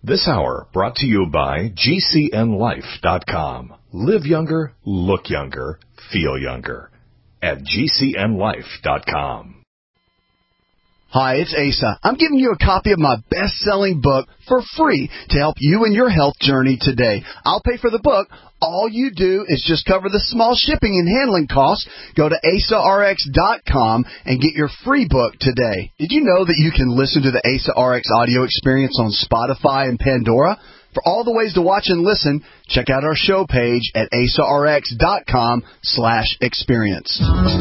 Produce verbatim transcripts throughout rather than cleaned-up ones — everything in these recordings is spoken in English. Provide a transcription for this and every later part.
This hour brought to you by G C N life dot com. Live younger, look younger, feel younger at G C N life dot com. Hi, it's Asa. I'm giving you a copy of my best-selling book for free to help you in your health journey today. I'll pay for the book. All you do is just cover the small shipping and handling costs. Go to asa r x dot com and get your free book today. Did you know that you can listen to the Asa R X audio experience on Spotify and Pandora? For all the ways to watch and listen, check out our show page at asa r x dot com slash experience.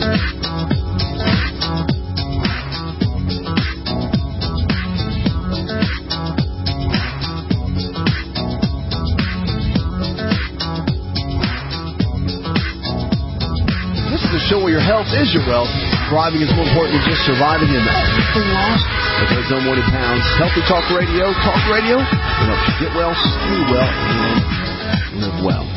Show where your health is your wealth. Thriving is more important than just surviving in everything lost. But there's no more than pounds. Healthy Talk Radio. Talk Radio. It helps you get well, stay well, and live well.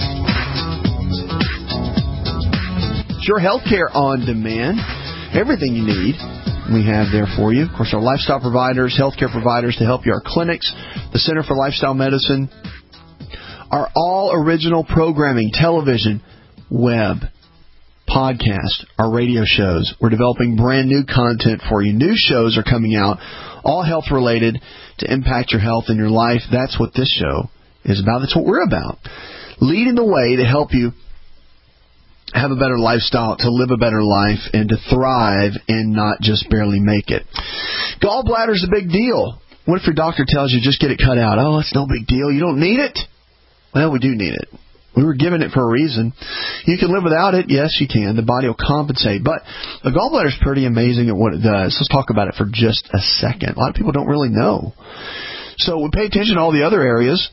It's your healthcare on demand. Everything you need, we have there for you. Of course, our lifestyle providers, healthcare providers to help you. Our clinics, the Center for Lifestyle Medicine, our all original programming, television, web, podcast, our radio shows. We're developing brand new content for you. New shows are coming out, all health related to impact your health and your life. That's what this show is about. That's what we're about. Leading the way to help you have a better lifestyle, to live a better life, and to thrive and not just barely make it. Gallbladder's a big deal. What if your doctor tells you just get it cut out? Oh, it's no big deal. You don't need it. Well, we do need it. We were given it for a reason. You can live without it. Yes, you can. The body will compensate. But the gallbladder is pretty amazing at what it does. Let's talk about it for just a second. A lot of people don't really know. So we pay attention to all the other areas.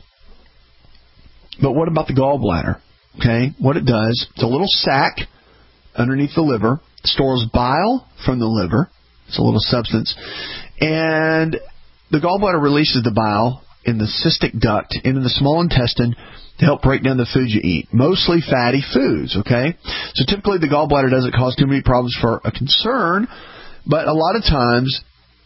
But what about the gallbladder? Okay, what it does, it's a little sac underneath the liver. It stores bile from the liver. It's a little substance. And the gallbladder releases the bile in the cystic duct into the small intestine to help break down the food you eat, mostly fatty foods, okay? So typically the gallbladder doesn't cause too many problems for a concern, but a lot of times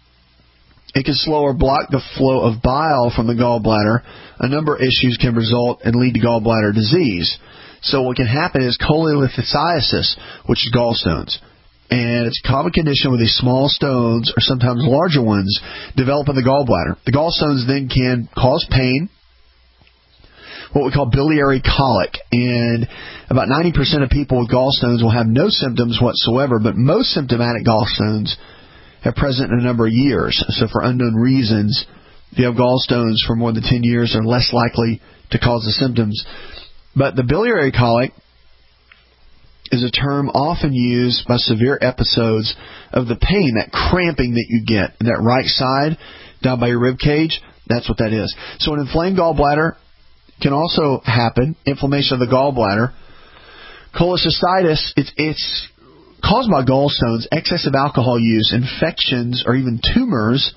it can slow or block the flow of bile from the gallbladder. A number of issues can result and lead to gallbladder disease. So what can happen is cholelithiasis, which is gallstones. And it's a common condition where these small stones, or sometimes larger ones, develop in the gallbladder. The gallstones then can cause pain, what we call biliary colic, and about ninety percent of people with gallstones will have no symptoms whatsoever, but most symptomatic gallstones are present in a number of years. So for unknown reasons, if you have gallstones for more than ten years, they're less likely to cause the symptoms. But the biliary colic is a term often used by severe episodes of the pain, that cramping that you get in that right side down by your rib cage. That's what that is. So an inflamed gallbladder can also happen, inflammation of the gallbladder. Cholecystitis, it's, it's caused by gallstones, excessive alcohol use, infections, or even tumors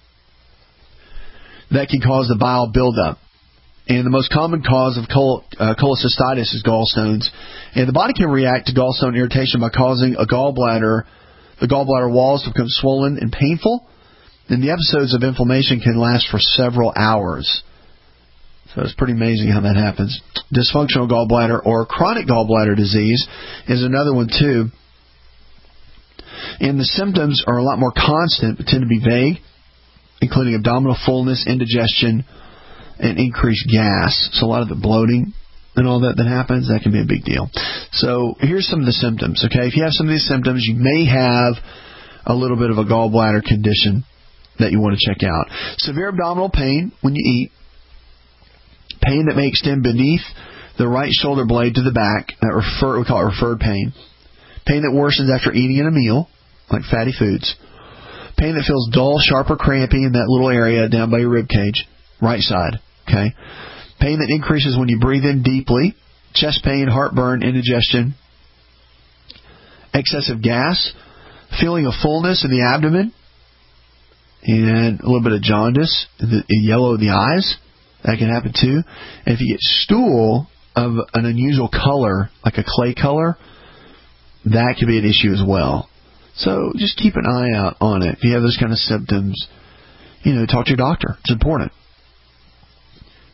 that can cause the bile buildup. And the most common cause of chol- uh, cholecystitis is gallstones. And the body can react to gallstone irritation by causing a gallbladder, the gallbladder walls to become swollen and painful. And the episodes of inflammation can last for several hours. So it's pretty amazing how that happens. Dysfunctional gallbladder or chronic gallbladder disease is another one too. And the symptoms are a lot more constant but tend to be vague, including abdominal fullness, indigestion, and increased gas. So a lot of the bloating and all that that happens, that can be a big deal. So here's some of the symptoms, okay? If you have some of these symptoms, you may have a little bit of a gallbladder condition that you want to check out. Severe abdominal pain when you eat. Pain that may extend beneath the right shoulder blade to the back. That refer, we call it referred pain. Pain that worsens after eating in a meal, like fatty foods. Pain that feels dull, sharp, or crampy in that little area down by your rib cage, right side. Okay. Pain that increases when you breathe in deeply. Chest pain, heartburn, indigestion. Excessive gas. Feeling of fullness in the abdomen. And a little bit of jaundice, the yellow of the eyes. That can happen too. And if you get stool of an unusual color, like a clay color, that could be an issue as well. So just keep an eye out on it. If you have those kind of symptoms, you know, talk to your doctor. It's important.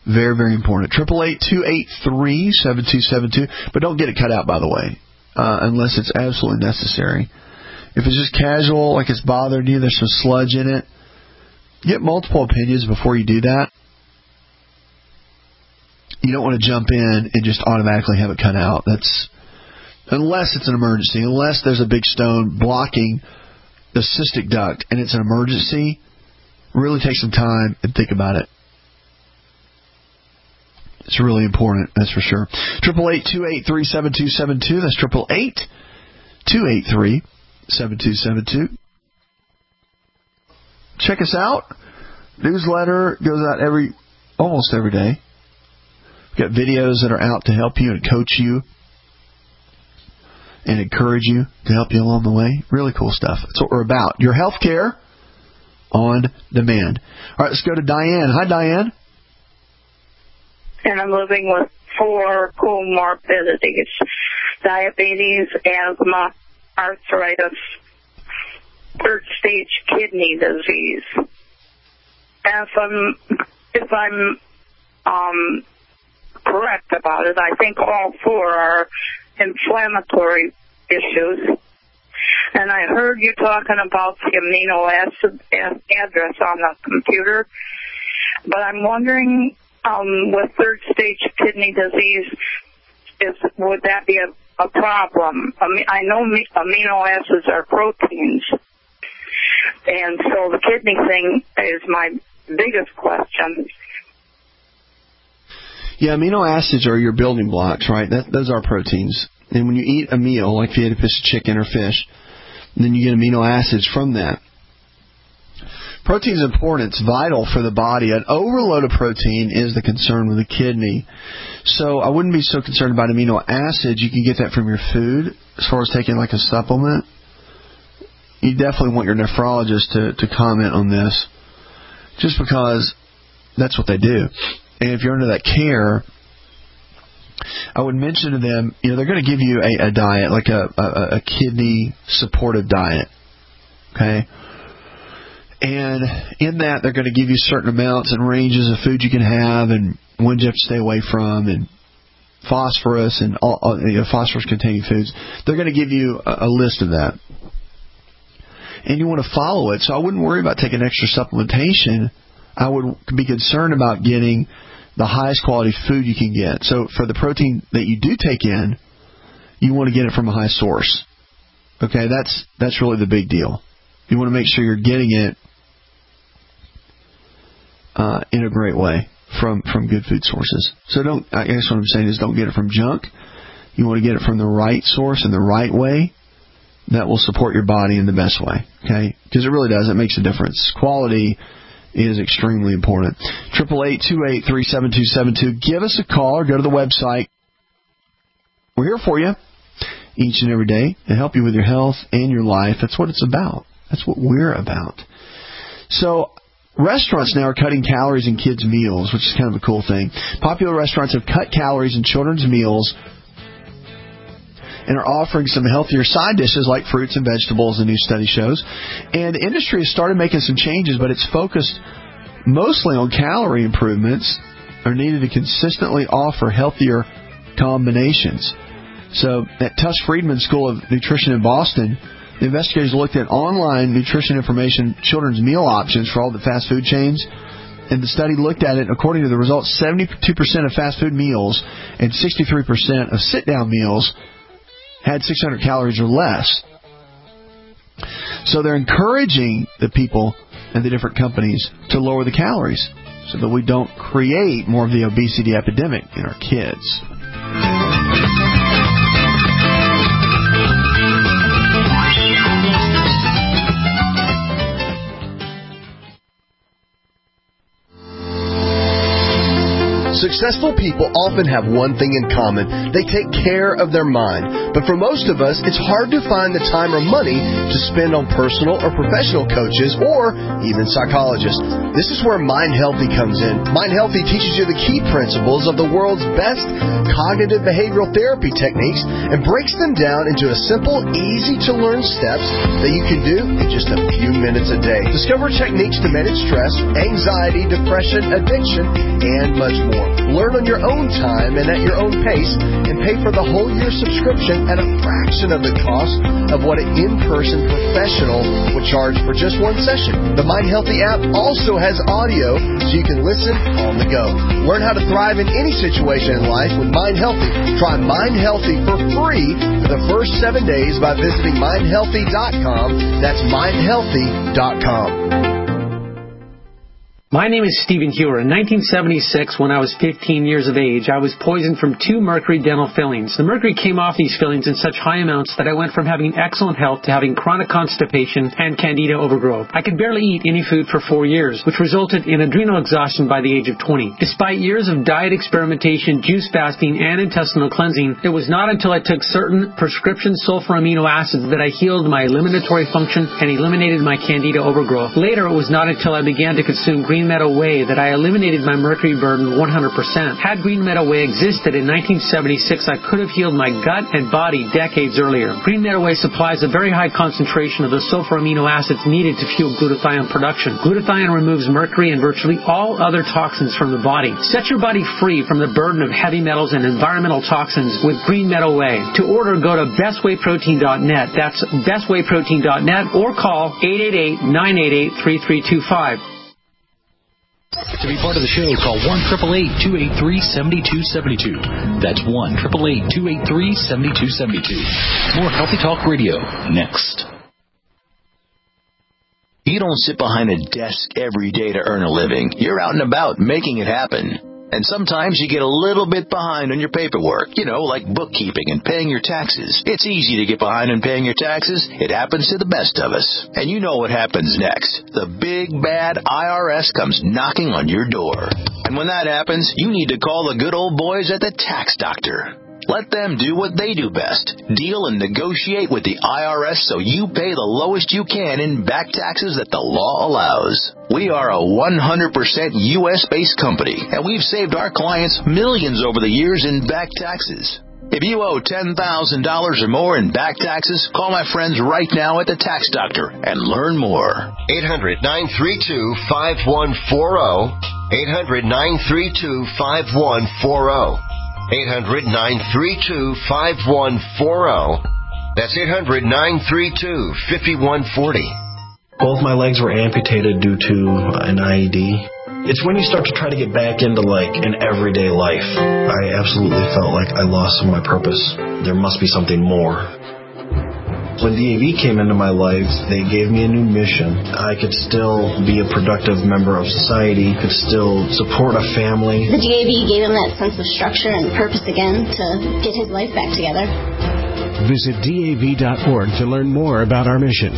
Very, very important. Triple eight two eight three seven two seven two. But don't get it cut out, by the way, uh, unless it's absolutely necessary. If it's just casual, like it's bothering you, there's some sludge in it, get multiple opinions before you do that. You don't want to jump in and just automatically have it cut out. That's unless it's an emergency, unless there's a big stone blocking the cystic duct and it's an emergency. Really take some time and think about it. It's really important, that's for sure. Triple eight two eight three seven two seven two. That's triple eight two eight three seven two seven two. Check us out. Newsletter goes out every almost every day. We've got videos that are out to help you and coach you and encourage you to help you along the way. Really cool stuff. That's what we're about. Your health care on demand. All right, let's go to Diane. Hi, Diane. And I'm living with four comorbidities: diabetes, asthma, arthritis, third-stage kidney disease. If I'm, if I'm um, correct about it, I think all four are inflammatory issues. And I heard you talking about the amino acid address on the computer, but I'm wondering, um, with third-stage kidney disease, is would that be a, a problem? I mean, I know amino acids are proteins, and so the kidney thing is my biggest question. Yeah, amino acids are your building blocks, right? That, those are proteins. And when you eat a meal, like if you ate a piece of chicken or fish, then you get amino acids from that. Protein is important. It's vital for the body. An overload of protein is the concern with the kidney. So I wouldn't be so concerned about amino acids. You can get that from your food. As far as taking like a supplement, you definitely want your nephrologist to, to comment on this, just because that's what they do. And if you're under that care, I would mention to them, you know, they're going to give you a, a diet, like a, a, a kidney supportive diet. Okay? And in that, they're going to give you certain amounts and ranges of food you can have and ones you have to stay away from, and phosphorus and all, all you know, phosphorus-containing foods. They're going to give you a, a list of that. And you want to follow it. So I wouldn't worry about taking extra supplementation. I would be concerned about getting the highest quality food you can get. So for the protein that you do take in, you want to get it from a high source. Okay, that's that's really the big deal. You want to make sure you're getting it uh, in a great way from, from good food sources. So don't. I guess what I'm saying is don't get it from junk. You want to get it from the right source in the right way that will support your body in the best way. Okay, because it really does. It makes a difference. Quality is extremely important. Triple eight two eight three seven two seven two. Give us a call or go to the website. We're here for you each and every day to help you with your health and your life. That's what it's about. That's what we're about. So restaurants now are cutting calories in kids' meals, which is kind of a cool thing. Popular restaurants have cut calories in children's meals and are offering some healthier side dishes like fruits and vegetables, the new study shows. And the industry has started making some changes, but it's focused mostly on calorie improvements are needed to consistently offer healthier combinations. So at Tuss Friedman School of Nutrition in Boston, the investigators looked at online nutrition information, children's meal options for all the fast food chains. And the study looked at it, according to the results, seventy-two percent of fast food meals and sixty-three percent of sit-down meals had six hundred calories or less. So they're encouraging the people and the different companies to lower the calories so that we don't create more of the obesity epidemic in our kids. Successful people often have one thing in common. They take care of their mind. But for most of us, it's hard to find the time or money to spend on personal or professional coaches or even psychologists. This is where Mind Healthy comes in. Mind Healthy teaches you the key principles of the world's best cognitive behavioral therapy techniques and breaks them down into a simple, easy-to-learn steps that you can do in just a few minutes a day. Discover techniques to manage stress, anxiety, depression, addiction, and much more. Learn on your own time and at your own pace, and pay for the whole year subscription at a fraction of the cost of what an in-person professional would charge for just one session. The Mind Healthy app also has audio, so you can listen on the go. Learn how to thrive in any situation in life with Mind Healthy. Try Mind Healthy for free for the first seven days by visiting mind healthy dot com. That's mind healthy dot com. My name is Stephen Hewer. In nineteen seventy-six, when I was fifteen years of age, I was poisoned from two mercury dental fillings. The mercury came off these fillings in such high amounts that I went from having excellent health to having chronic constipation and candida overgrowth. I could barely eat any food for four years, which resulted in adrenal exhaustion by the age of twenty. Despite years of diet experimentation, juice fasting, and intestinal cleansing, it was not until I took certain prescription sulfur amino acids that I healed my eliminatory function and eliminated my candida overgrowth. Later, it was not until I began to consume green Meadow Whey that I eliminated my mercury burden one hundred percent. Had Green Meadow Whey existed in nineteen seventy-six, I could have healed my gut and body decades earlier. Green Meadow Whey supplies a very high concentration of the sulfur amino acids needed to fuel glutathione production. Glutathione removes mercury and virtually all other toxins from the body. Set your body free from the burden of heavy metals and environmental toxins with Green Meadow Whey. To order, go to best way protein dot net. That's best way protein dot net or call eight eight eight, nine eight eight, three three two five. To be part of the show, call one eight eight eight, two eight three, seven two seven two. That's one eight eight eight, two eight three, seven two seven two. More Healthy Talk Radio next. You don't sit behind a desk every day to earn a living. You're out and about making it happen. And sometimes you get a little bit behind on your paperwork, you know, like bookkeeping and paying your taxes. It's easy to get behind on paying your taxes. It happens to the best of us. And you know what happens next. The big, bad I R S comes knocking on your door. And when that happens, you need to call the good old boys at the Tax Doctor. Let them do what they do best. Deal and negotiate with the I R S so you pay the lowest you can in back taxes that the law allows. We are a one hundred percent U S-based company, and we've saved our clients millions over the years in back taxes. If you owe ten thousand dollars or more in back taxes, call my friends right now at the Tax Doctor and learn more. eight hundred, nine three two, five one four zero. eight hundred, nine three two, five one four zero. eight hundred, nine three two, five one four zero. That's eight hundred, nine three two, five one four zero. Both my legs were amputated due to an I E D. It's when you start to try to get back into, like, an everyday life. I absolutely felt like I lost some of my purpose. There must be something more. When D A V came into my life, they gave me a new mission. I could still be a productive member of society, could still support a family. The D A V gave him that sense of structure and purpose again to get his life back together. Visit D A V dot org to learn more about our mission.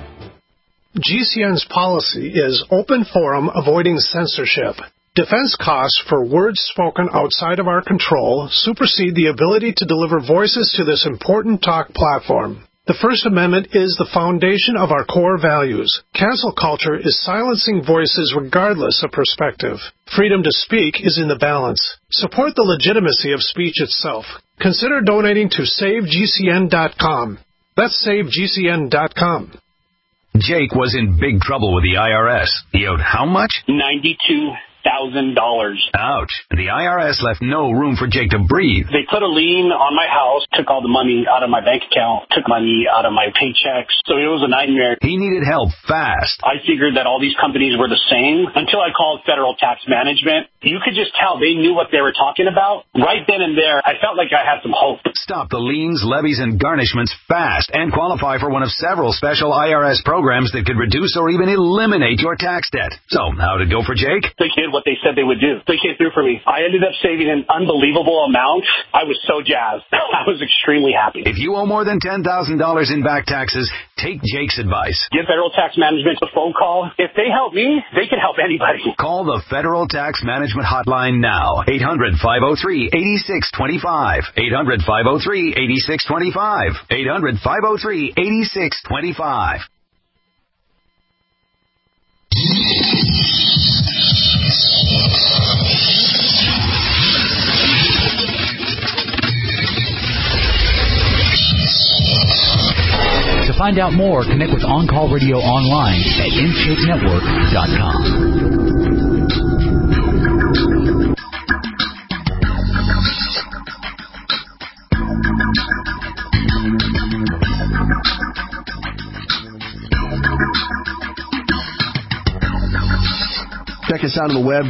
G C N's policy is open forum avoiding censorship. Defense costs for words spoken outside of our control supersede the ability to deliver voices to this important talk platform. The First Amendment is the foundation of our core values. Cancel culture is silencing voices regardless of perspective. Freedom to speak is in the balance. Support the legitimacy of speech itself. Consider donating to save G C N dot com. That's save G C N dot com. Jake was in big trouble with the I R S. He owed how much? ninety-two thousand dollars. Ouch. The I R S left no room for Jake to breathe. They put a lien on my house, took all the money out of my bank account, took money out of my paychecks. So it was a nightmare. He needed help fast. I figured that all these companies were the same until I called Federal Tax Management. You could just tell they knew what they were talking about. Right then and there, I felt like I had some hope. Stop the liens, levies, and garnishments fast and qualify for one of several special I R S programs that could reduce or even eliminate your tax debt. So, how'd it go for Jake? The kid did what they said they would do. They came through for me. I ended up saving an unbelievable amount. I was so jazzed. I was extremely happy. If you owe more than ten thousand dollars in back taxes, take Jake's advice. Give Federal Tax Management a phone call. If they help me, they can help anybody. Call the Federal Tax Management Hotline now. eight hundred, five oh three, eight six two five. eight hundred, five oh three, eight six two five. eight hundred, five oh three, eight six two five. To find out more, connect with On Call Radio online at in shape network dot com. Check us out on the web.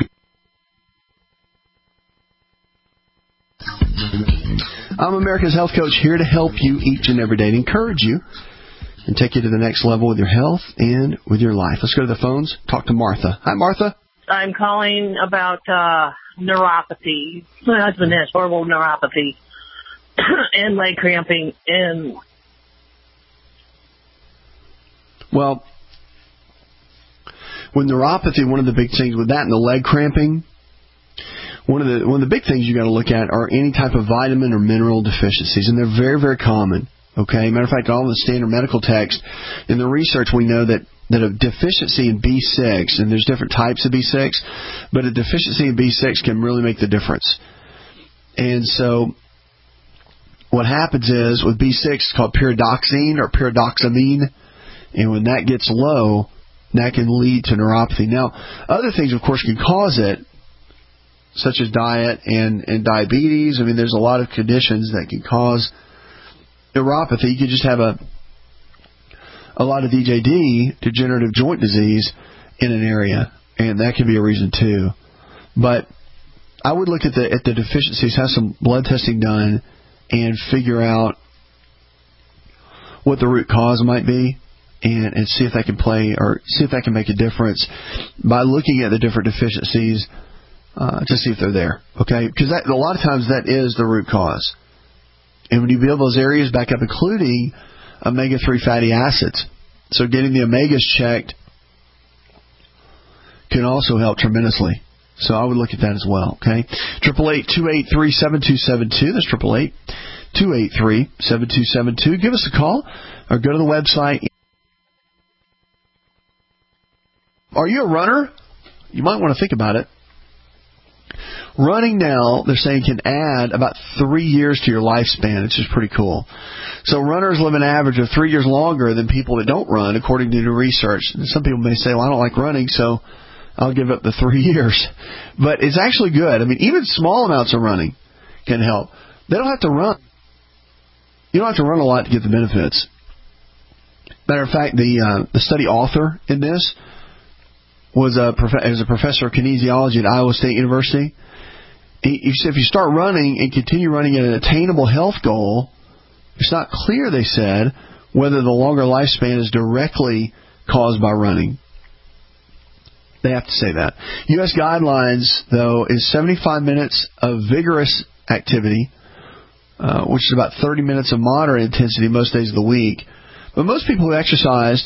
I'm America's Health Coach, here to help you each and every day, to encourage you and take you to the next level with your health and with your life. Let's go to the phones. Talk to Martha. Hi, Martha. I'm calling about uh, neuropathy. My husband has horrible neuropathy and leg cramping. And well, with neuropathy, one of the big things with that and the leg cramping, one of the one of the big things you got to look at are any type of vitamin or mineral deficiencies, and they're very, very common. Okay, matter of fact, all the standard medical text in the research, we know that that a deficiency in B six, and there's different types of B six, but a deficiency in B six can really make the difference. And so, what happens is with B six, it's called pyridoxine or pyridoxamine, and when that gets low, that can lead to neuropathy. Now, other things, of course, can cause it, such as diet and, and diabetes. I mean, there's a lot of conditions that can cause neuropathy. You could just have a a lot of D J D, degenerative joint disease, in an area, and that can be a reason too. But I would look at the at the deficiencies, have some blood testing done, and figure out what the root cause might be, and, and see if that can play or see if that can make a difference by looking at the different deficiencies uh, to see if they're there. Okay, because that, a lot of times that is the root cause. And when you build those areas back up, including omega three fatty acids, so getting the omegas checked can also help tremendously. So I would look at that as well. Okay, triple eight two eight three seven two seven two. That's triple eight two eight three seven two seven two. Give us a call or go to the website. Are you a runner? You might want to think about it. Running now, they're saying, can add about three years to your lifespan, which is pretty cool. So runners live an average of three years longer than people that don't run, according to new research. And some people may say, well, I don't like running, so I'll give up the three years. But it's actually good. I mean, even small amounts of running can help. They don't have to run. You don't have to run a lot to get the benefits. Matter of fact, the uh, the study author in this was a, prof- was a professor of kinesiology at Iowa State University. He said if you start running and continue running at an attainable health goal, it's not clear, they said, whether the longer lifespan is directly caused by running. They have to say that. U S guidelines, though, is seventy-five minutes of vigorous activity, uh, which is about thirty minutes of moderate intensity most days of the week. But most people who exercised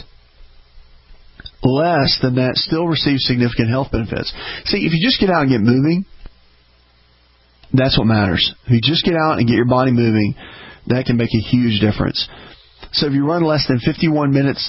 less than that still receive significant health benefits. See, if you just get out and get moving, that's what matters. If you just get out and get your body moving, that can make a huge difference. So if you run less than fifty-one minutes,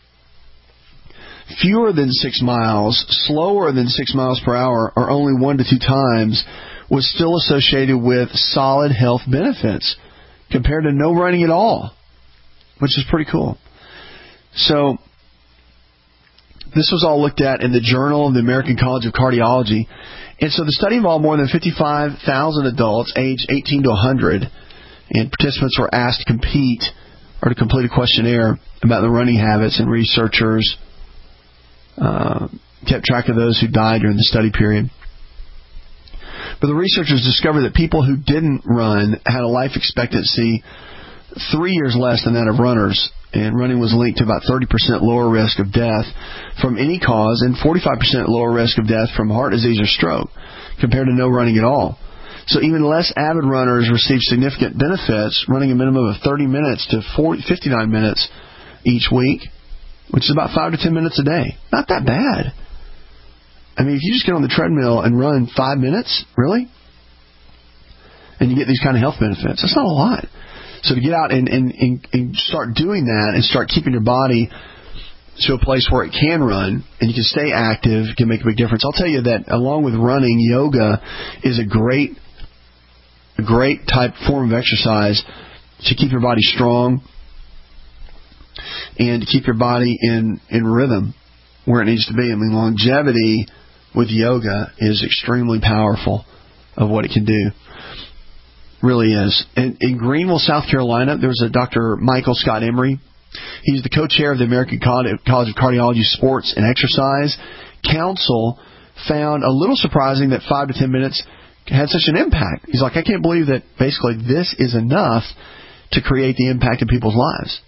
fewer than six miles, slower than six miles per hour, or only one to two times, was still associated with solid health benefits compared to no running at all, which is pretty cool. So this was all looked at in the Journal of the American College of Cardiology. And so the study involved more than fifty-five thousand adults aged eighteen to one hundred, and participants were asked to compete or to complete a questionnaire about their running habits, and researchers uh, kept track of those who died during the study period. But the researchers discovered that people who didn't run had a life expectancy three years less than that of runners, and running was linked to about thirty percent lower risk of death from any cause and forty-five percent lower risk of death from heart disease or stroke compared to no running at all. So even less avid runners receive significant benefits running a minimum of thirty minutes to forty, fifty-nine minutes each week, which is about five to ten minutes a day. Not that bad. I mean, if you just get on the treadmill and run five minutes, really, and you get these kind of health benefits, that's not a lot. So to get out and, and, and, and start doing that and start keeping your body to a place where it can run and you can stay active can make a big difference. I'll tell you that along with running, yoga is a great, a great type form of exercise to keep your body strong and to keep your body in, in rhythm where it needs to be. I mean, longevity with yoga is extremely powerful of what it can do. Really is. In, in Greenville, South Carolina, there's a Doctor Michael Scott Emery. He's the co-chair of the American College of Cardiology Sports and Exercise Council. Found a little surprising that five to ten minutes had such an impact. He's like, I can't believe that basically this is enough to create the impact in people's lives.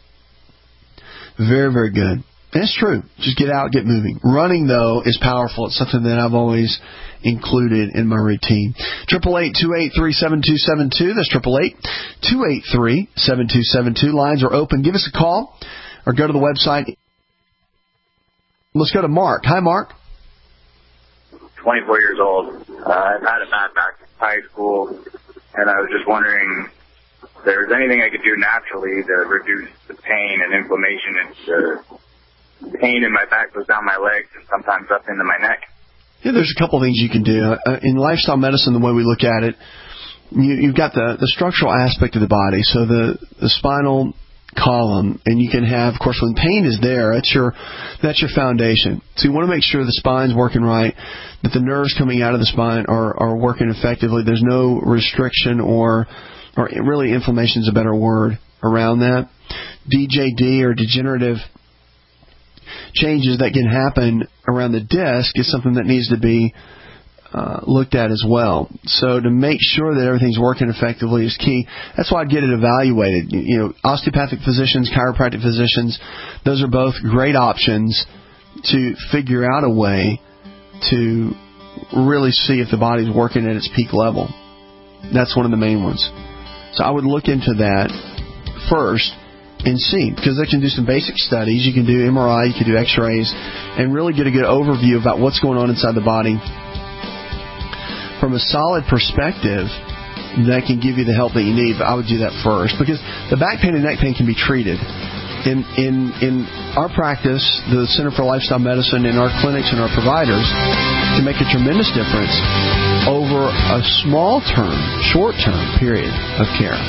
Very, very good. And it's true. Just get out, get moving. Running, though, is powerful. It's something that I've always included in my routine. eight eight eight, two eight three, seven two seven two. That's eight eight eight, two eight three, seven two seven two. Lines are open. Give us a call or go to the website. Let's go to Mark. Hi, Mark. twenty-four years old. Uh, I've had a bad back since high school, and I was just wondering if there's anything I could do naturally to reduce the pain and inflammation and the pain in my back goes down my legs and sometimes up into my neck. Yeah, there's a couple of things you can do. Uh, in lifestyle medicine, the way we look at it, you, you've got the, the structural aspect of the body, so the, the spinal column, and you can have, of course, when pain is there, that's your that's your foundation. So you want to make sure the spine's working right, that the nerves coming out of the spine are, are working effectively. There's no restriction or, or really inflammation is a better word around that. D J D or degenerative changes that can happen around the disc is something that needs to be uh, looked at as well. So to make sure that everything's working effectively is key. That's why I'd get it evaluated. You know, osteopathic physicians, chiropractic physicians, those are both great options to figure out a way to really see if the body's working at its peak level. That's one of the main ones. So I would look into that first and see, because they can do some basic studies. You can do M R I, you can do x-rays, and really get a good overview about what's going on inside the body from a solid perspective that can give you the help that you need. But I would do that first, because the back pain and neck pain can be treated. In in in our practice, the Center for Lifestyle Medicine, in our clinics and our providers, can make a tremendous difference over a small term, short term period of care.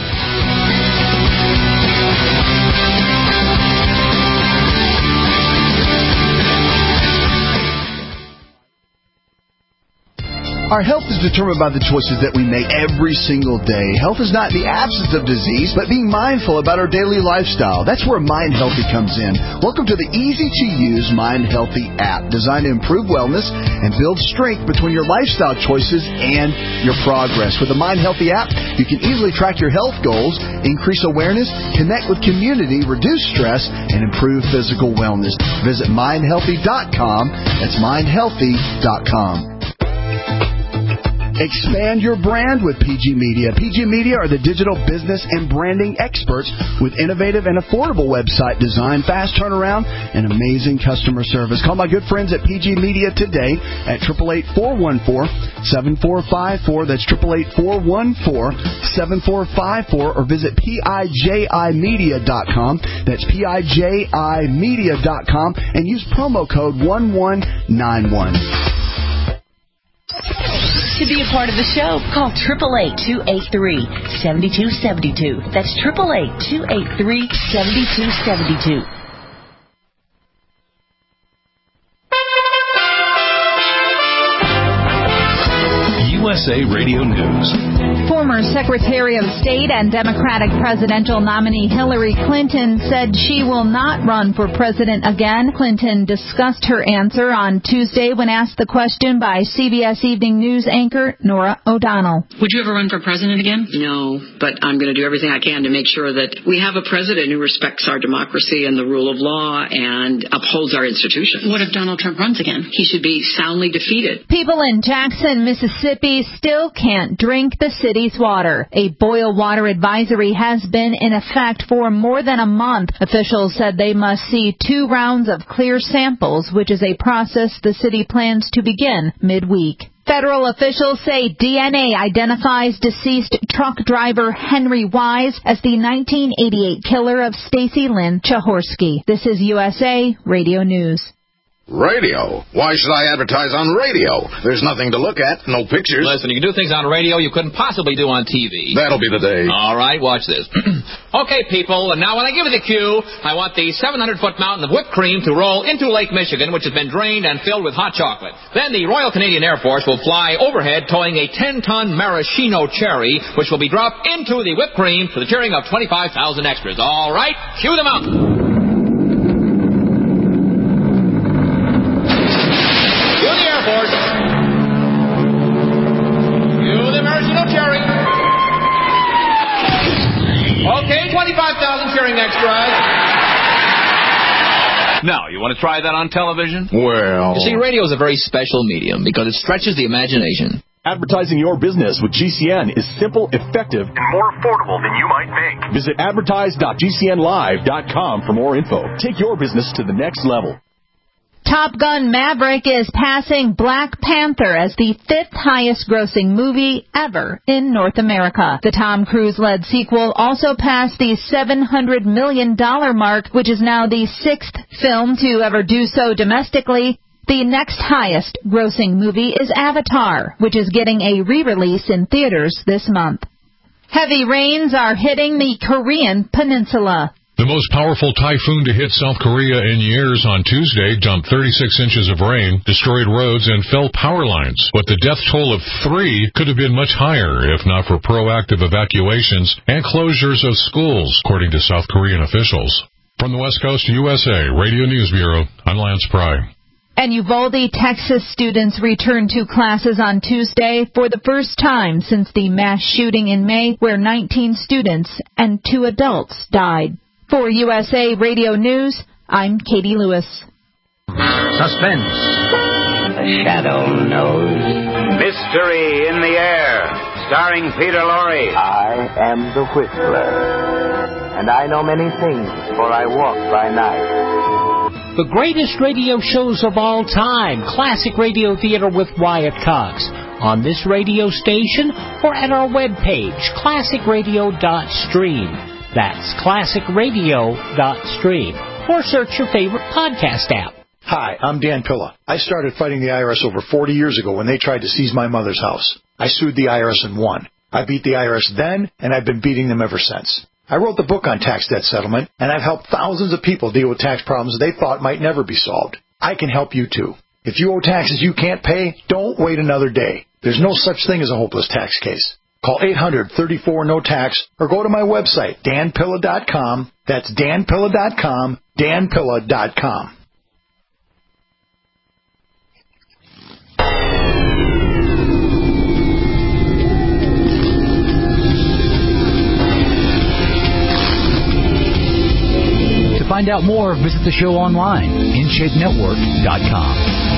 Our health is determined by the choices that we make every single day. Health is not the absence of disease, but being mindful about our daily lifestyle. That's where Mind Healthy comes in. Welcome to the easy-to-use Mind Healthy app, designed to improve wellness and build strength between your lifestyle choices and your progress. With the Mind Healthy app, you can easily track your health goals, increase awareness, connect with community, reduce stress, and improve physical wellness. Visit mind healthy dot com. That's mind healthy dot com. Expand your brand with P G Media. P G Media are the digital business and branding experts with innovative and affordable website design, fast turnaround, and amazing customer service. Call my good friends at P G Media today at eight eight eight, four one four, seven four five four. That's eight eight eight, four one four, seven four five four, or visit P I J I media dot com. That's P I J I media dot com, and use promo code one one nine one. To be a part of the show, call eight eight eight, two eight three, seven two seven two. That's eight eight eight, two eight three, seven two seven two. S A Radio News. Former Secretary of State and Democratic presidential nominee Hillary Clinton said she will not run for president again. Clinton discussed her answer on Tuesday when asked the question by C B S Evening News anchor Norah O'Donnell. Would you ever run for president again? No, but I'm going to do everything I can to make sure that we have a president who respects our democracy and the rule of law and upholds our institutions. What if Donald Trump runs again? He should be soundly defeated. People in Jackson, Mississippi still can't drink the city's water. A boil water advisory has been in effect for more than a month. Officials said they must see two rounds of clear samples, which is a process the city plans to begin midweek. Federal officials say D N A identifies deceased truck driver Henry Wise as the nineteen eighty-eight killer of Stacy Lynn Chahorsky. This is U S A Radio News. Radio? Why should I advertise on radio? There's nothing to look at, no pictures. Listen, you can do things on radio you couldn't possibly do on T V. That'll be the day. All right, watch this. Okay, people, and now when I give you the cue, I want the seven hundred foot mountain of whipped cream to roll into Lake Michigan, which has been drained and filled with hot chocolate. Then the Royal Canadian Air Force will fly overhead towing a ten ton maraschino cherry, which will be dropped into the whipped cream for the cheering of twenty-five thousand extras. All right, cue them out. Okay, twenty-five thousand cheering extras. Now, you want to try that on television? Well... You see, radio is a very special medium because it stretches the imagination. Advertising your business with G C N is simple, effective, and more affordable than you might think. Visit advertise dot G C N live dot com for more info. Take your business to the next level. Top Gun Maverick is passing Black Panther as the fifth highest grossing movie ever in North America. The Tom Cruise-led sequel also passed the seven hundred million dollars mark, which is now the sixth film to ever do so domestically. The next highest grossing movie is Avatar, which is getting a re-release in theaters this month. Heavy rains are hitting the Korean peninsula. The most powerful typhoon to hit South Korea in years on Tuesday dumped thirty-six inches of rain, destroyed roads, and felled power lines. But the death toll of three could have been much higher if not for proactive evacuations and closures of schools, according to South Korean officials. From the West Coast U S A Radio News Bureau, I'm Lance Pry. And Uvalde, Texas students returned to classes on Tuesday for the first time since the mass shooting in May, where nineteen students and two adults died. For U S A Radio News, I'm Katie Lewis. Suspense. The Shadow Knows. Mystery in the Air, starring Peter Lorre. I am the Whistler, and I know many things, for I walk by night. The greatest radio shows of all time, Classic Radio Theater with Wyatt Cox, on this radio station or at our webpage, classic radio dot stream. That's classic radio dot stream. Or search your favorite podcast app. Hi, I'm Dan Pilla. I started fighting the I R S over forty years ago when they tried to seize my mother's house. I sued the I R S and won. I beat the I R S then, and I've been beating them ever since. I wrote the book on tax debt settlement, and I've helped thousands of people deal with tax problems they thought might never be solved. I can help you, too. If you owe taxes you can't pay, don't wait another day. There's no such thing as a hopeless tax case. Call eight hundred, thirty-four, no tax or go to my website, dan pilla dot com. That's dan pilla dot com, dan pilla dot com. To find out more, visit the show online, in shape network dot com.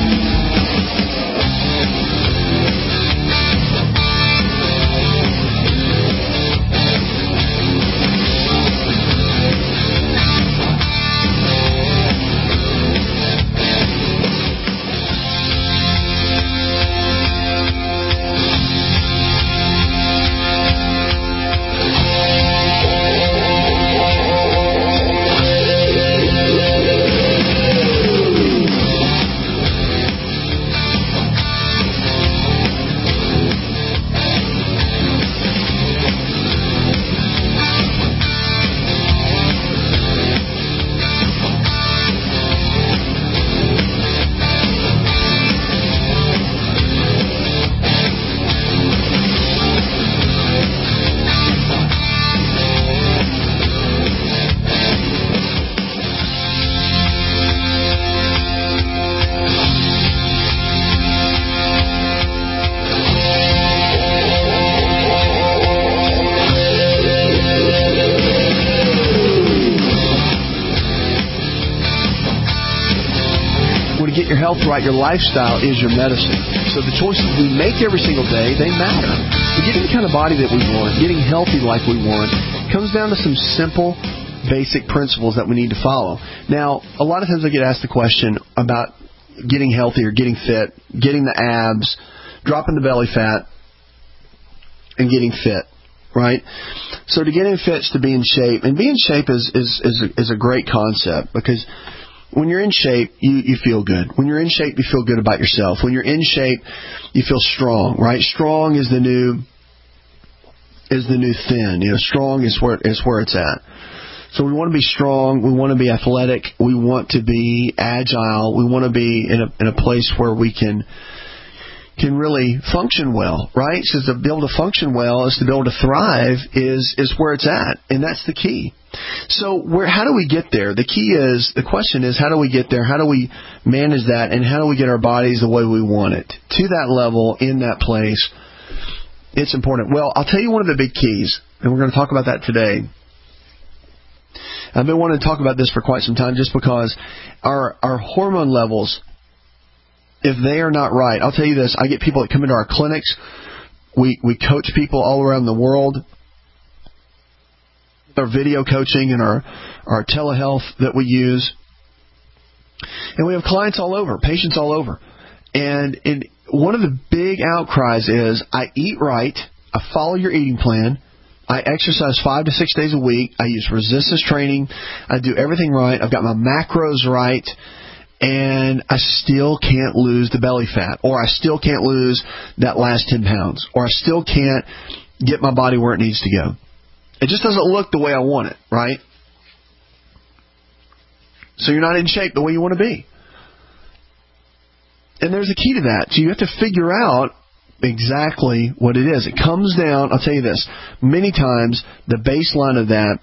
health right, your lifestyle is your medicine. So the choices we make every single day, they matter. But getting the kind of body that we want, getting healthy like we want, comes down to some simple, basic principles that we need to follow. Now, a lot of times I get asked the question about getting healthy or getting fit, getting the abs, dropping the belly fat, and getting fit. Right? So to get in fit is to be in shape. And be in shape is, is, is, a, is a great concept, because when you're in shape, you, you feel good. When you're in shape, you feel good about yourself. When you're in shape, you feel strong, right? Strong is the new is the new thin. You know, strong is where is where it's at. So we want to be strong. We want to be athletic. We want to be agile. We want to be in a in a place where we can can really function well, right? So to be able to function well is to be able to thrive is is where it's at, and that's the key. So where how do we get there? The key is, the question is, how do we get there? How do we manage that, and how do we get our bodies the way we want it? To that level, in that place, it's important. Well, I'll tell you one of the big keys, and we're going to talk about that today. I've been wanting to talk about this for quite some time, just because our our hormone levels, if they are not right, I'll tell you this, I get people that come into our clinics. We we coach people all around the world. Our video coaching and our, our telehealth that we use. And we have clients all over, patients all over. And, and one of the big outcries is, I eat right, I follow your eating plan, I exercise five to six days a week, I use resistance training, I do everything right, I've got my macros right, and I still can't lose the belly fat, or I still can't lose that last ten pounds, or I still can't get my body where it needs to go. It just doesn't look the way I want it, right? So you're not in shape the way you want to be. And there's a key to that. So you have to figure out exactly what it is. It comes down, I'll tell you this, many times the baseline of that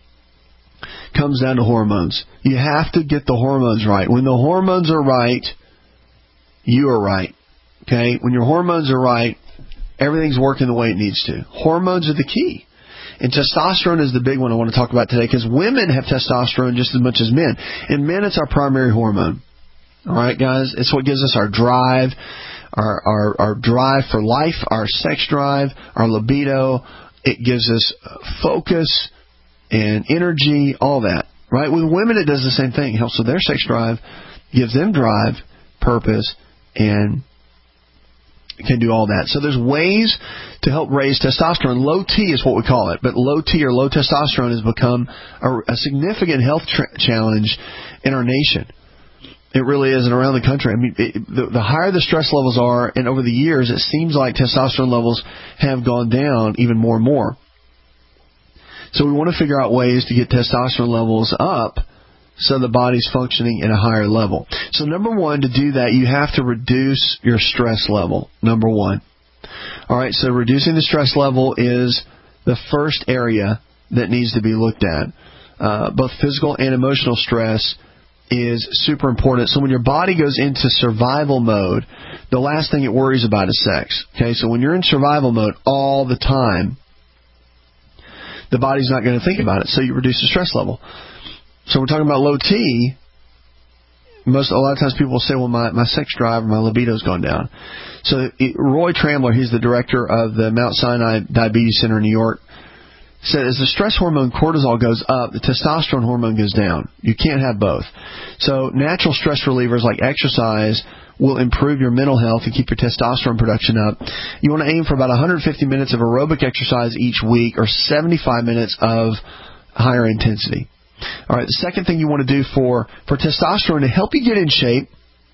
comes down to hormones. You have to get the hormones right. When the hormones are right, you are right. Okay? When your hormones are right, everything's working the way it needs to. Hormones are the key. And testosterone is the big one I want to talk about today, because women have testosterone just as much as men. In men, it's our primary hormone. All right, guys? It's what gives us our drive, our, our, our drive for life, our sex drive, our libido. It gives us focus and energy, all that. Right? With women, it does the same thing. It helps with their sex drive, gives them drive, purpose, and can do all that. So there's ways to help raise testosterone. Low T is what we call it, but low T or low testosterone has become a, a significant health tra- challenge in our nation. It really is, and around the country. I mean, it, the, the higher the stress levels are, and over the years, it seems like testosterone levels have gone down even more and more. So we want to figure out ways to get testosterone levels up, so the body's functioning at a higher level. So number one, to do that, you have to reduce your stress level. Number one. All right, so reducing the stress level is the first area that needs to be looked at. Uh, both physical and emotional stress is super important. So when your body goes into survival mode, the last thing it worries about is sex. Okay, so when you're in survival mode all the time, the body's not going to think about it, so you reduce the stress level. So we're talking about low T. Most a lot of times people will say, well, my, my sex drive or my libido's gone down. So it, Roy Tramler, he's the director of the Mount Sinai Diabetes Center in New York, said as the stress hormone cortisol goes up, the testosterone hormone goes down. You can't have both. So natural stress relievers like exercise will improve your mental health and keep your testosterone production up. You want to aim for about one hundred fifty minutes of aerobic exercise each week, or seventy-five minutes of higher intensity. All right, the second thing you want to do for, for testosterone to help you get in shape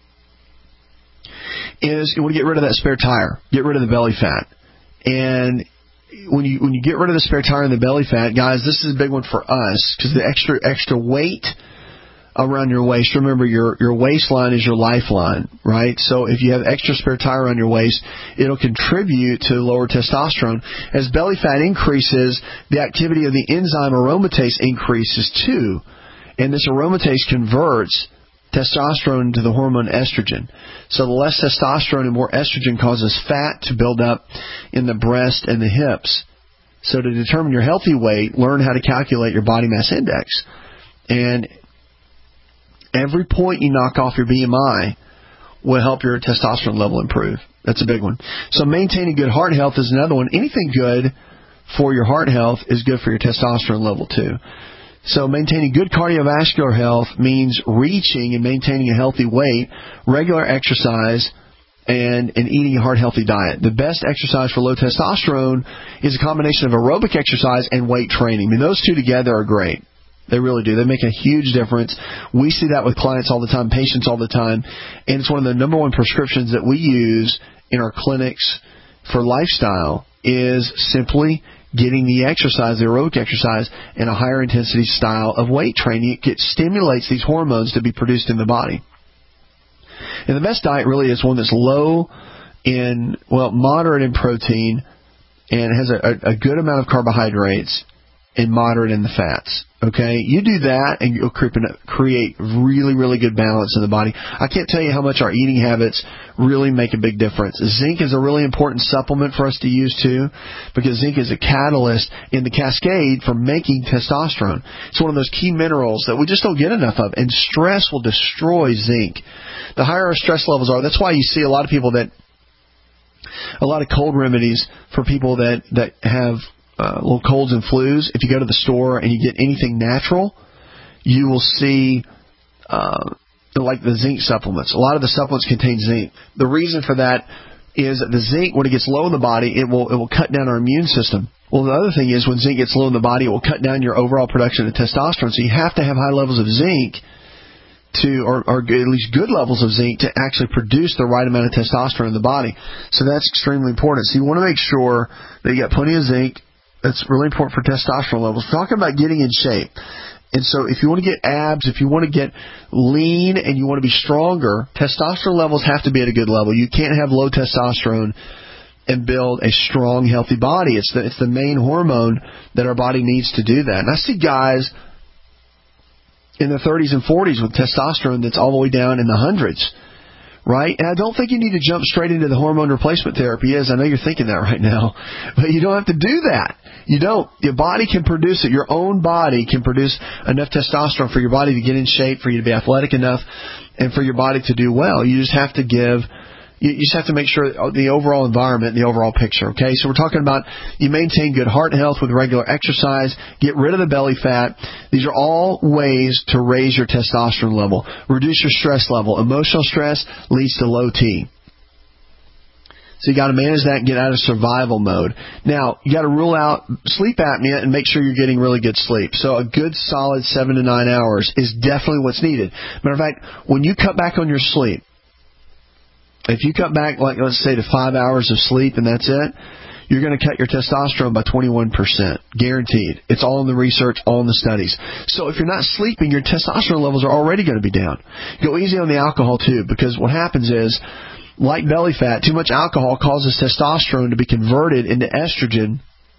is you want to get rid of that spare tire, get rid of the belly fat. And when you when you get rid of the spare tire and the belly fat, guys, this is a big one for us, because the extra extra weight around your waist, remember your, your waistline is your lifeline, right? So if you have extra spare tire around your waist, it'll contribute to lower testosterone. As belly fat increases, the activity of the enzyme aromatase increases too. And this aromatase converts testosterone to the hormone estrogen. So the less testosterone and more estrogen causes fat to build up in the breast and the hips. So to determine your healthy weight, learn how to calculate your body mass index. And every point you knock off your B M I will help your testosterone level improve. That's a big one. So maintaining good heart health is another one. Anything good for your heart health is good for your testosterone level too. So maintaining good cardiovascular health means reaching and maintaining a healthy weight, regular exercise, and, and eating a heart-healthy diet. The best exercise for low testosterone is a combination of aerobic exercise and weight training. I mean, those two together are great. They really do. They make a huge difference. We see that with clients all the time, patients all the time, and it's one of the number one prescriptions that we use in our clinics for lifestyle is simply getting the exercise, the aerobic exercise, and a higher intensity style of weight training. It stimulates these hormones to be produced in the body. And the best diet really is one that's low in, well, moderate in protein and has a, a good amount of carbohydrates and moderate in the fats. Okay? You do that and you'll create really, really good balance in the body. I can't tell you how much our eating habits really make a big difference. Zinc is a really important supplement for us to use too, because zinc is a catalyst in the cascade for making testosterone. It's one of those key minerals that we just don't get enough of, and stress will destroy zinc. The higher our stress levels are, that's why you see a lot of people that, a lot of cold remedies for people that, that have Uh, little colds and flus. If you go to the store and you get anything natural, you will see uh, like the zinc supplements. A lot of the supplements contain zinc. The reason for that is that the zinc, when it gets low in the body, it will it will cut down our immune system. Well, the other thing is when zinc gets low in the body, it will cut down your overall production of testosterone. So you have to have high levels of zinc to, or, or at least good levels of zinc to actually produce the right amount of testosterone in the body. So that's extremely important. So you want to make sure that you got plenty of zinc. That's really important for testosterone levels. We're talking about getting in shape. And so if you want to get abs, if you want to get lean and you want to be stronger, testosterone levels have to be at a good level. You can't have low testosterone and build a strong, healthy body. It's the, it's the main hormone that our body needs to do that. And I see guys in their thirties and forties with testosterone that's all the way down in the hundreds. Right? And I don't think you need to jump straight into the hormone replacement therapy. Yes, I know you're thinking that right now. But you don't have to do that. You don't. Your body can produce it. Your own body can produce enough testosterone for your body to get in shape, for you to be athletic enough, and for your body to do well. You just have to give... You just have to make sure the overall environment, the overall picture, okay? So we're talking about you maintain good heart health with regular exercise, get rid of the belly fat. These are all ways to raise your testosterone level. Reduce your stress level. Emotional stress leads to low T. So you got to manage that and get out of survival mode. Now, you got to rule out sleep apnea and make sure you're getting really good sleep. So a good solid seven to nine hours is definitely what's needed. Matter of fact, when you cut back on your sleep, if you cut back, like let's say, to five hours of sleep and that's it, you're going to cut your testosterone by twenty-one percent. Guaranteed. It's all in the research, all in the studies. So if you're not sleeping, your testosterone levels are already going to be down. Go easy on the alcohol, too, because what happens is, like belly fat, too much alcohol causes testosterone to be converted into estrogen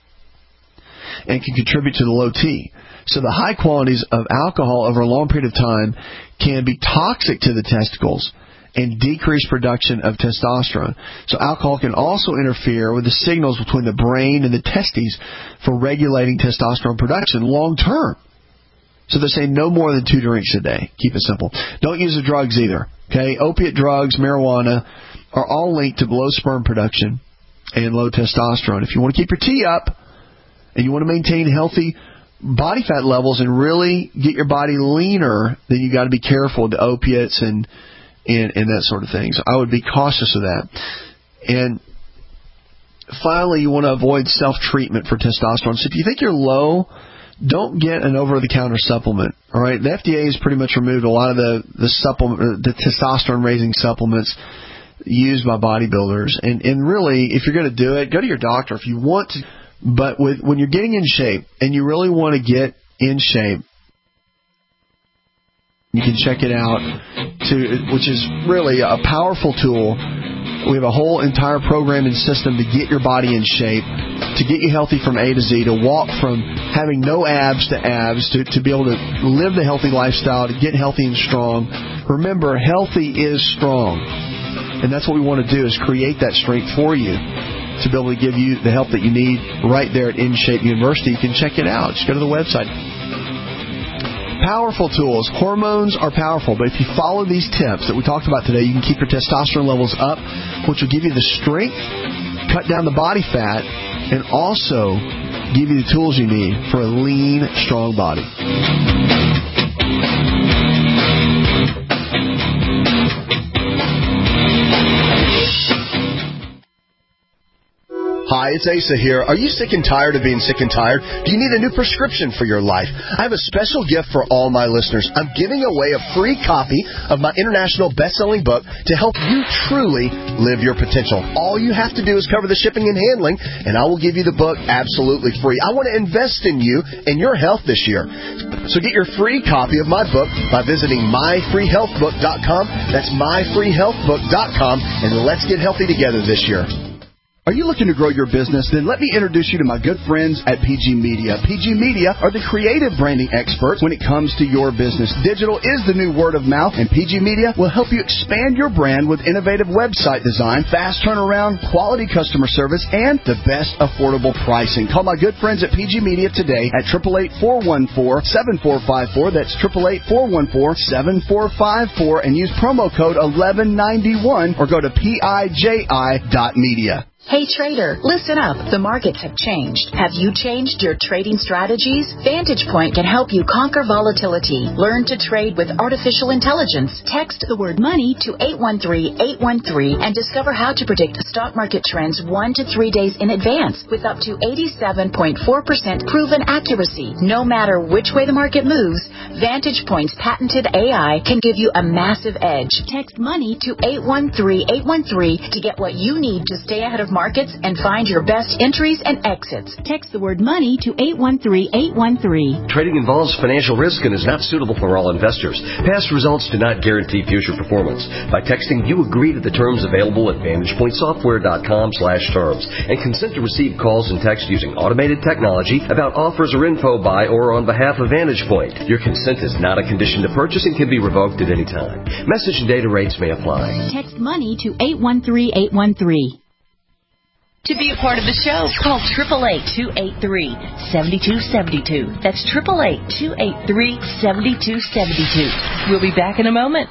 and can contribute to the low T. So the high quantities of alcohol over a long period of time can be toxic to the testicles and decrease production of testosterone. So alcohol can also interfere with the signals between the brain and the testes for regulating testosterone production long term. So they're saying no more than two drinks a day. Keep it simple. Don't use the drugs either. Okay, opiate drugs, marijuana are all linked to low sperm production and low testosterone. If you want to keep your T up and you want to maintain healthy body fat levels and really get your body leaner, then you got to be careful with the opiates and And, and that sort of thing. So I would be cautious of that. And finally, you want to avoid self-treatment for testosterone. So if you think you're low, don't get an over-the-counter supplement. All right, the F D A has pretty much removed a lot of the the supplement, the testosterone-raising supplements used by bodybuilders. And and really, if you're going to do it, go to your doctor if you want to. But with when you're getting in shape and you really want to get in shape, you can check it out, to, which is really a powerful tool. We have a whole entire program and system to get your body in shape, to get you healthy from A to Z, to walk from having no abs to abs, to, to be able to live the healthy lifestyle, to get healthy and strong. Remember, healthy is strong. And that's what we want to do, is create that strength for you to be able to give you the help that you need right there at InShape University. You can check it out. Just go to the website. Powerful tools. Hormones are powerful, but if you follow these tips that we talked about today, you can keep your testosterone levels up, which will give you the strength, cut down the body fat, and also give you the tools you need for a lean, strong body. Hi, it's Asa here. Are you sick and tired of being sick and tired? Do you need a new prescription for your life? I have a special gift for all my listeners. I'm giving away a free copy of my international best-selling book to help you truly live your potential. All you have to do is cover the shipping and handling, and I will give you the book absolutely free. I want to invest in you and your health this year. So get your free copy of my book by visiting my free health book dot com. That's my free health book dot com, and let's get healthy together this year. Are you looking to grow your business? Then let me introduce you to my good friends at P G Media. P G Media are the creative branding experts when it comes to your business. Digital is the new word of mouth, and P G Media will help you expand your brand with innovative website design, fast turnaround, quality customer service, and the best affordable pricing. Call my good friends at P G Media today at eight eight eight, four one four, seven four five four. That's eight eight eight, four one four, seven four five four, and use promo code eleven ninety-one or go to P I J I dot media. Hey trader, listen up. The markets have changed. Have you changed your trading strategies? Vantage Point can help you conquer volatility. Learn to trade with artificial intelligence. Text the word money to eight one three, eight one three and discover how to predict stock market trends one to three days in advance with up to eighty-seven point four percent proven accuracy. No matter which way the market moves, Vantage Point's patented A I can give you a massive edge. Text money to eight one three, eight one three to get what you need to stay ahead of markets and find your best entries and exits. Text the word money to eight one three, eight one three. Trading involves financial risk and is not suitable for all investors. Past results do not guarantee future performance. By texting, you agree to the terms available at vantage point software dot com slash terms and consent to receive calls and text using automated technology about offers or info by or on behalf of Vantage Point. Your consent is not a condition to purchase and can be revoked at any time. Message and data rates may apply. Text money to eight one three, eight one three. To be a part of the show, call eight eight eight, two eight three, seven two seven two. That's eight eight eight, two eight three, seven two seven two. We'll be back in a moment.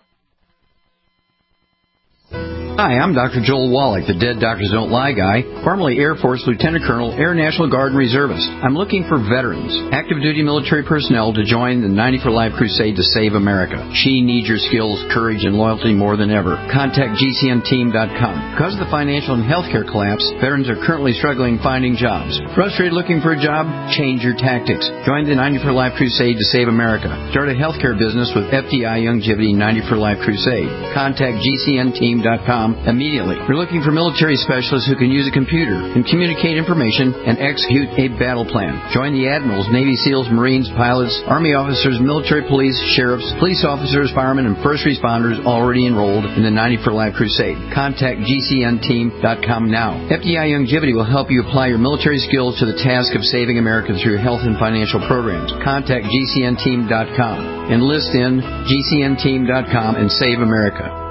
Hi, I'm Doctor Joel Wallach, the Dead Doctors Don't Lie guy, formerly Air Force Lieutenant Colonel, Air National Guard and Reservist. I'm looking for veterans, active duty military personnel to join the ninety for Life crusade to save America. She needs your skills, courage, and loyalty more than ever. Contact G C N team dot com. Because of the financial and healthcare collapse, veterans are currently struggling finding jobs. Frustrated looking for a job? Change your tactics. Join the ninety for Life crusade to save America. Start a healthcare business with F D I Youngevity ninety for Life crusade. Contact G C N team dot com immediately. We're looking for military specialists who can use a computer and communicate information and execute a battle plan. Join the admirals, Navy SEALs, Marines, pilots, Army officers, military police, sheriffs, police officers, firemen, and first responders already enrolled in the ninety for Life crusade. Contact G C N team dot com now. F D I Youngevity will help you apply your military skills to the task of saving America through health and financial programs. Contact G C N team dot com. Enlist in G C N team dot com and save America.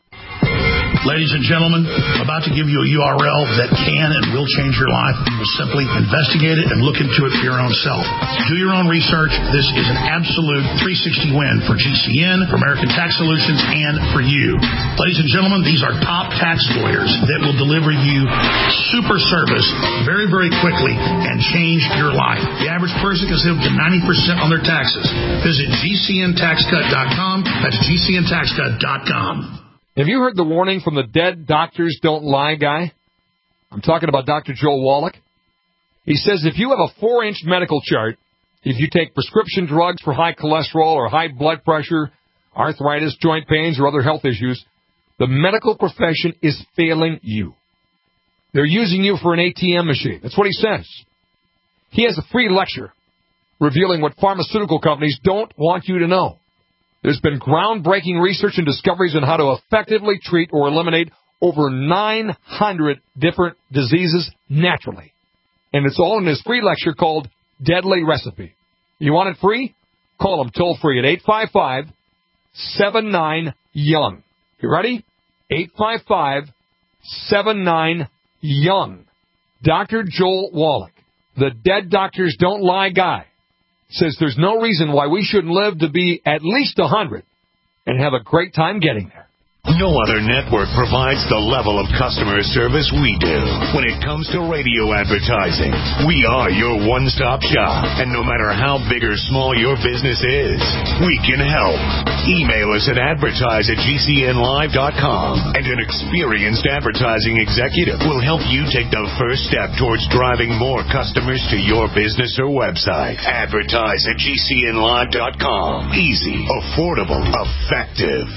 Ladies and gentlemen, I'm about to give you a U R L that can and will change your life. You will simply investigate it and look into it for your own self. Do your own research. This is an absolute three sixty win for G C N, for American Tax Solutions, and for you. Ladies and gentlemen, these are top tax lawyers that will deliver you super service very, very quickly and change your life. The average person can save up to ninety percent on their taxes. Visit G C N tax cut dot com. That's G C N tax cut dot com. Have you heard the warning from the Dead Doctors Don't Lie guy? I'm talking about Doctor Joel Wallach. He says if you have a four-inch medical chart, if you take prescription drugs for high cholesterol or high blood pressure, arthritis, joint pains, or other health issues, the medical profession is failing you. They're using you for an A T M machine. That's what he says. He has a free lecture revealing what pharmaceutical companies don't want you to know. There's been groundbreaking research and discoveries on how to effectively treat or eliminate over nine hundred different diseases naturally. And it's all in his free lecture called Deadly Recipe. You want it free? Call him toll free at eight five five, seven nine, young. You ready? eight five five, seven nine, young. Doctor Joel Wallach, the Dead Doctors Don't Lie guy. says there's no reason why we shouldn't live to be at least one hundred and have a great time getting there. No other network provides the level of customer service we do. When it comes to radio advertising, we are your one-stop shop. And no matter how big or small your business is, we can help. Email us at advertise at g c n live dot com, and an experienced advertising executive will help you take the first step towards driving more customers to your business or website. Advertise at g c n live dot com. Easy, affordable, effective.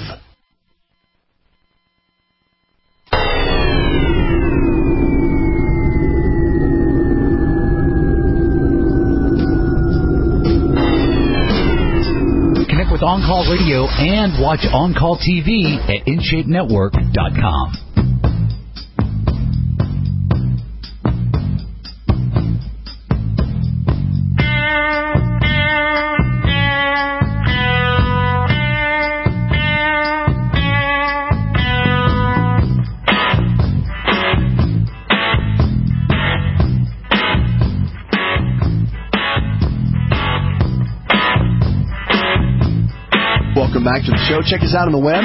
Connect with On Call Radio and watch On Call T V at in shape network dot com. Welcome back to the show. Check us out on the web.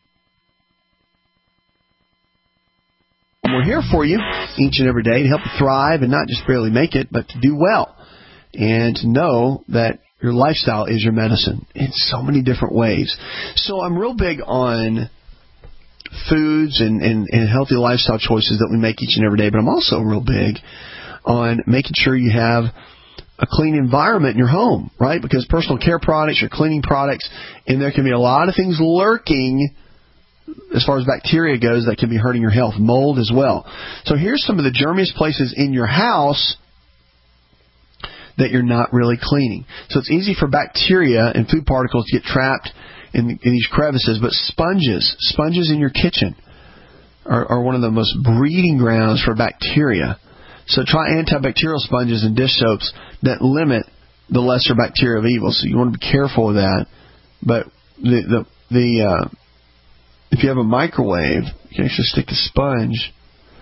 And we're here for you each and every day to help you thrive and not just barely make it, but to do well. And to know that your lifestyle is your medicine in so many different ways. So I'm real big on foods and, and, and healthy lifestyle choices that we make each and every day, but I'm also real big on making sure you have a clean environment in your home, right? Because personal care products are cleaning products, and there can be a lot of things lurking as far as bacteria goes that can be hurting your health, mold as well. So here's some of the germiest places in your house that you're not really cleaning. So it's easy for bacteria and food particles to get trapped in, in these crevices, but sponges, sponges in your kitchen are, are one of the most breeding grounds for bacteria. So try antibacterial sponges and dish soaps that limit the lesser bacteria of evil. So you want to be careful with that. But the the, the uh, if you have a microwave, you can actually stick the sponge.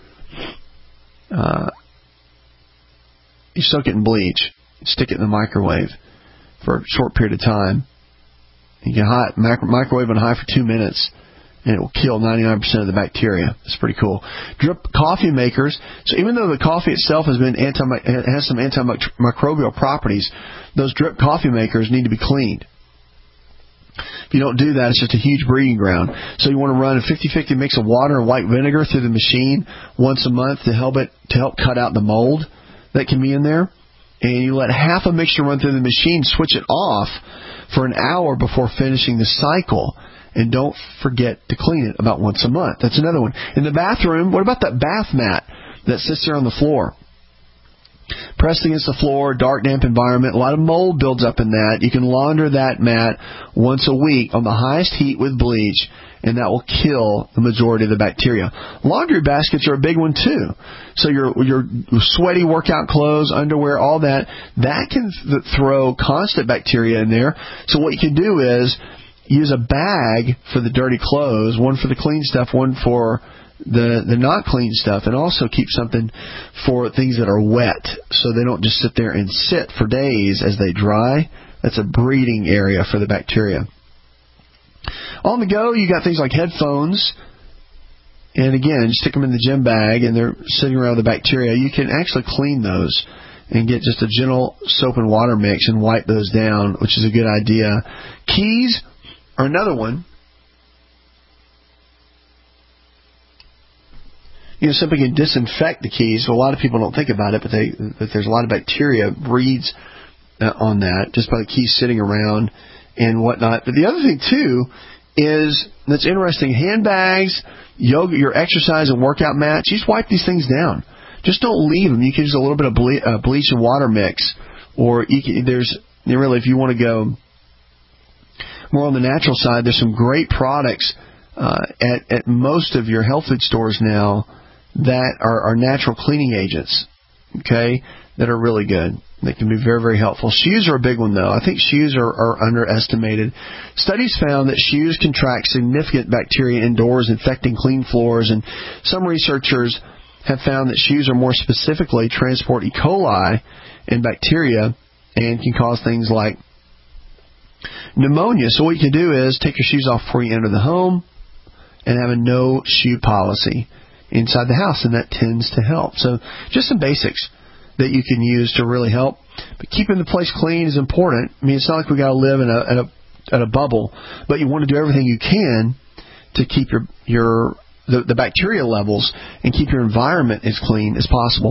Uh, you soak it in bleach, stick it in the microwave for a short period of time. You can hot microwave on high for two minutes. And it will kill ninety-nine percent of the bacteria. It's pretty cool. Drip coffee makers. So even though the coffee itself has been anti, has some antimicrobial properties, those drip coffee makers need to be cleaned. If you don't do that, it's just a huge breeding ground. So you want to run a fifty-fifty mix of water and white vinegar through the machine once a month to help it to help cut out the mold that can be in there. And you let half a mixture run through the machine, switch it off for an hour before finishing the cycle. And don't forget to clean it about once a month. That's another one. In the bathroom, what about that bath mat that sits there on the floor? Pressed against the floor, dark, damp environment. A lot of mold builds up in that. You can launder that mat once a week on the highest heat with bleach, and that will kill the majority of the bacteria. Laundry baskets are a big one, too. So your your sweaty workout clothes, underwear, all that, that can th- throw constant bacteria in there. So what you can do is use a bag for the dirty clothes, one for the clean stuff, one for the the not clean stuff, and also keep something for things that are wet so they don't just sit there and sit for days as they dry. That's a breeding area for the bacteria. On the go, you got things like headphones, and again, stick them in the gym bag and they're sitting around the bacteria. You can actually clean those and get just a gentle soap and water mix and wipe those down, which is a good idea. Keys are another one. You know, something can disinfect the keys. So a lot of people don't think about it, but they, but there's a lot of bacteria breeds uh, on that just by the keys sitting around and whatnot. But the other thing too is that's interesting. Handbags, yoga, your exercise and workout mats. You just wipe these things down. Just don't leave them. You can use a little bit of ble- uh, bleach and water mix, or you can, there's really if you want to go more on the natural side, there's some great products uh, at, at most of your health food stores now that are, are natural cleaning agents, okay, that are really good. They can be very, very helpful. Shoes are a big one, though. I think shoes are, are underestimated. Studies found that shoes can track significant bacteria indoors, infecting clean floors, and some researchers have found that shoes are more specifically transport E. coli and bacteria and can cause things like pneumonia. So what you can do is take your shoes off before you enter the home and have a no shoe policy inside the house, and that tends to help. So just some basics that you can use to really help. But keeping the place clean is important. I mean, it's not like we got to live in a, in a, in a bubble, but you want to do everything you can to keep your your the, the bacteria levels and keep your environment as clean as possible.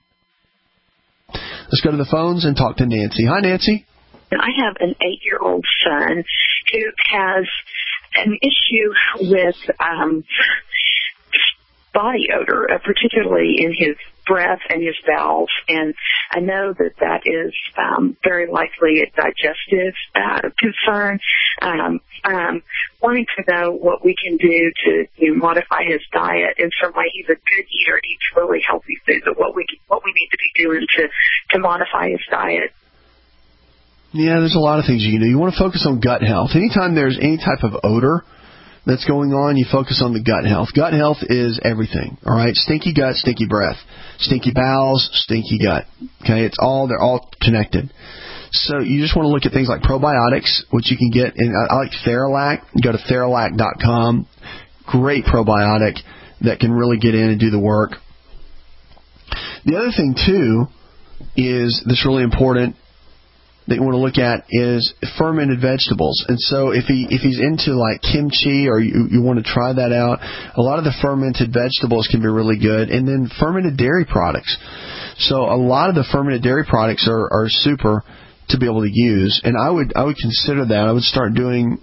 Let's go to the phones and talk to Nancy. Hi, Nancy. I have an eight-year-old son who has an issue with um, body odor, uh, particularly in his breath and his bowels. And I know that that is um, very likely a digestive uh, concern. Um, um, wanting to know what we can do to you know, modify his diet. In some way, he's a good eater, eats really healthy food, but what we what we need to be doing to, to modify his diet. Yeah, there's a lot of things you can do. You want to focus on gut health. Anytime there's any type of odor that's going on, you focus on the gut health. Gut health is everything, all right? Stinky gut, stinky breath. Stinky bowels, stinky gut. Okay, it's all, they're all connected. So you just want to look at things like probiotics, which you can get in, I like Theralac. You go to Theralac dot com. Great probiotic that can really get in and do the work. The other thing, too, is that's really important that you want to look at is fermented vegetables. And so if he if he's into like kimchi or you, you want to try that out, a lot of the fermented vegetables can be really good. And then fermented dairy products. So a lot of the fermented dairy products are, are super to be able to use. And I would I would consider that. I would start doing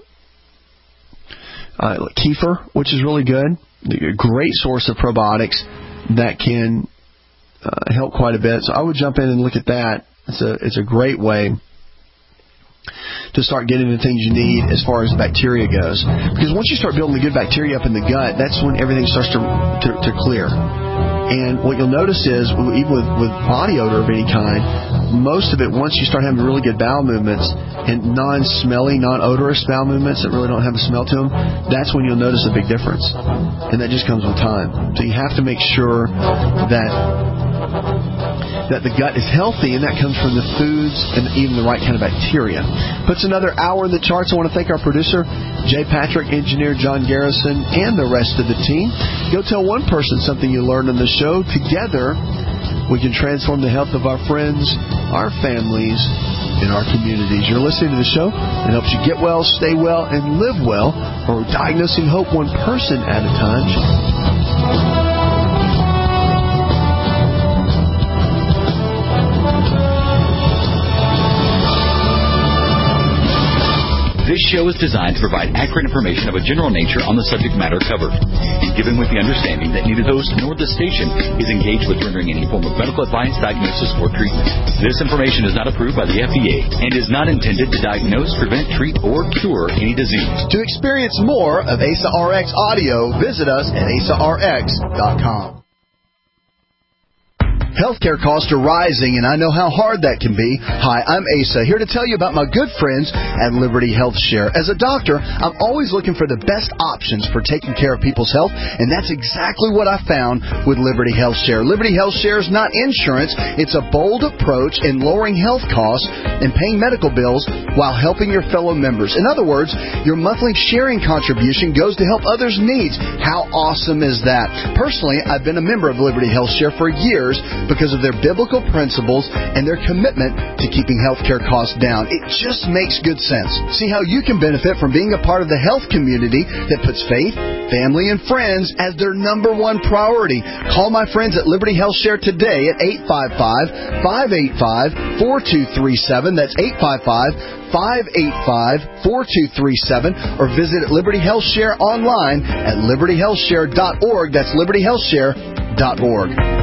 uh, kefir, which is really good. A great source of probiotics that can uh, help quite a bit. So I would jump in and look at that. It's a it's a great way to start getting the things you need as far as bacteria goes. Because once you start building the good bacteria up in the gut, that's when everything starts to to, to clear. And what you'll notice is, even with, with body odor of any kind, most of it, once you start having really good bowel movements and non-smelly, non-odorous bowel movements that really don't have a smell to them, that's when you'll notice a big difference. And that just comes with time. So you have to make sure that that the gut is healthy, and that comes from the foods and even the right kind of bacteria. Puts another hour in the charts. I want to thank our producer, Jay Patrick, engineer John Garrison, and the rest of the team. Go tell one person something you learned on the show. Together, we can transform the health of our friends, our families, and our communities. You're listening to the show. It helps you get well, stay well, and live well. Or diagnosing hope one person at a time. This show is designed to provide accurate information of a general nature on the subject matter covered, and given with the understanding that neither host nor the station is engaged with rendering any form of medical advice, diagnosis, or treatment. This information is not approved by the F D A and is not intended to diagnose, prevent, treat, or cure any disease. To experience more of A S A R X audio, visit us at A S A R X dot com. Healthcare costs are rising, and I know how hard that can be. Hi, I'm Asa, here to tell you about my good friends at Liberty Health Share. As a doctor, I'm always looking for the best options for taking care of people's health, and that's exactly what I found with Liberty Health Share. Liberty Health Share is not insurance. It's a bold approach in lowering health costs and paying medical bills while helping your fellow members. In other words, your monthly sharing contribution goes to help others' needs. How awesome is that? Personally, I've been a member of Liberty Health Share for years because of their biblical principles and their commitment to keeping healthcare costs down. It just makes good sense. See how you can benefit from being a part of the health community that puts faith, family, and friends as their number one priority. Call my friends at Liberty Health Share today at eight five five, five eight five, four two three seven. That's eight five five, five eight five, four two three seven. Or visit Liberty Health Share online at liberty health share dot org. That's liberty health share dot org.